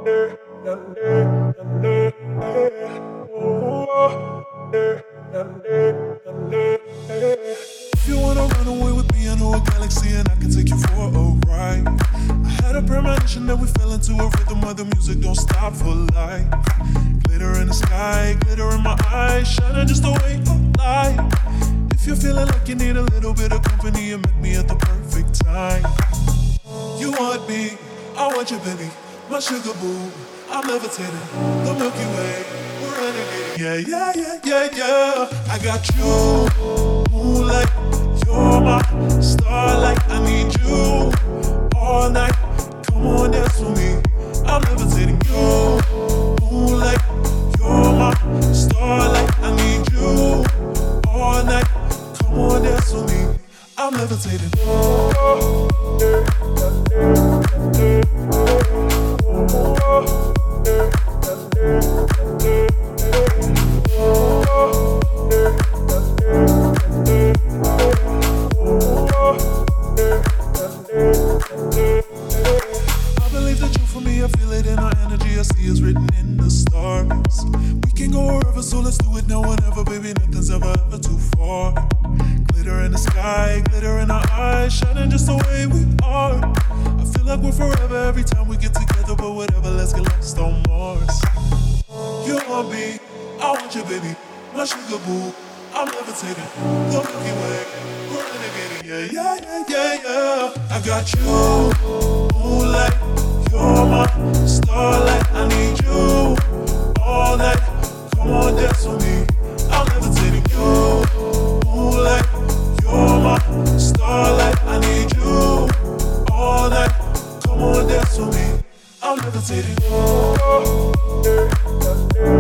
If you wanna run away with me, I know a galaxy and I can take you for a ride. I had a premonition that we fell into a rhythm where the music don't stop for life. Glitter in the sky, glitter in my eyes, shining just the way you like. If you're feeling like you need a little bit of company, you met me at the perfect time. You want me, I want you, baby, my sugar boo. I'm levitating, the Milky Way, we're renegading. Yeah. I got you, moonlight, you're my starlight. I need you all night. Come on, dance with me. I'm levitating you, moonlight, you're my starlight. I need you all night. Come on, dance with me. I'm levitating. So let's do it now, whenever, baby. Nothing's ever too far. Glitter in the sky, glitter in our eyes, shining just the way we are. I feel like we're forever every time we get together, but whatever, let's get lost on Mars. You want me, I want you, baby, my sugar boo. I'm levitating, the Milky Way, we're renegading. Yeah. I got you, moonlight, you're my starlight. I need you all night. Come on, dance with me. I'm levitating you, moonlight, you're my starlight. I need you all night. Come on, dance with me. I'm levitating.